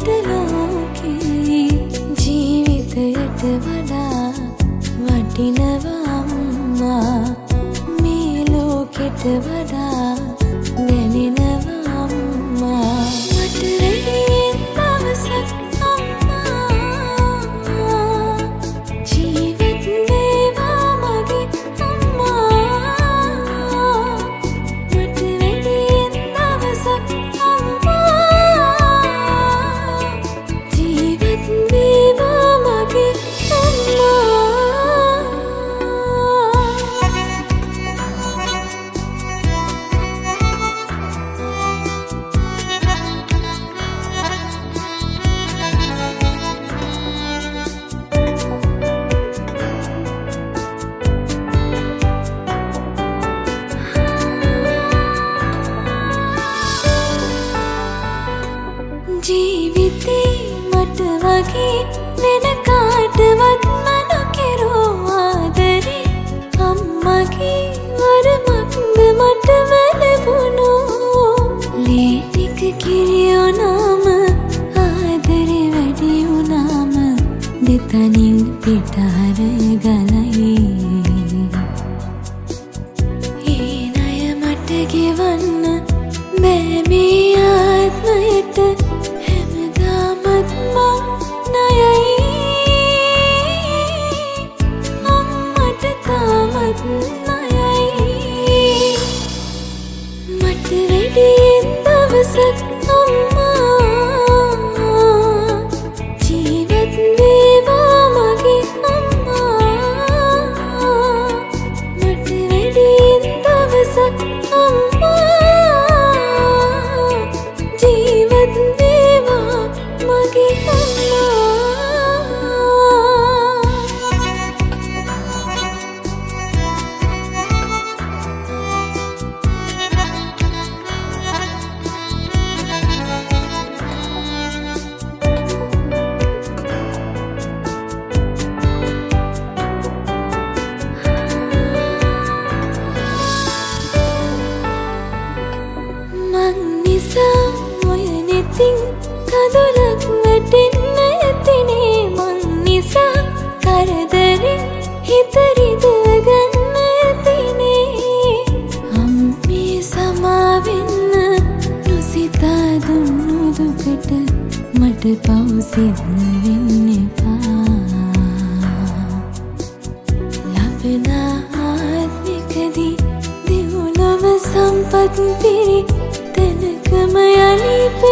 මට ලෝකේ ජීවිතයට වඩා වටිනවා අම්මා මේ ලෝකෙට වඩා දැනෙනවා අම්මා මට වැඩියෙන් දවසක් ජීවිතේ මට වගේ වෙන කාටවත් නොකරෝ ආදරේ අම්මගේ වරමක්ද මට ලැබුණෝ ලේ ටික කිරියොනම ආදරේ වැඩි වුණාම දෙතනින් පිටහර ගලයි ඒ ණය මට ගෙවන්න බෑ මේ ආත්මයට මට වැඩියෙන් දවසක් අම්මා ජීවත් වේවා මගේ අම්මා මට වැඩියෙන් දවසක් අම්මා ජීවත් වේවා මගේ අම්මා ඔය නෙතින් කඳුලක් වැටෙන්න ඇතිනේ මං නිසා කරදරෙන් හිත රිදවගන්න ඇතිනේ අම්මේ සමාවෙන්න නොසිතා දුන්නු දුකට මට පව් සිද්ධ වෙන්න එපා ලබන ආත්මිකදී දෙව්ලොව සම්පත් පිරි තැනකම යලි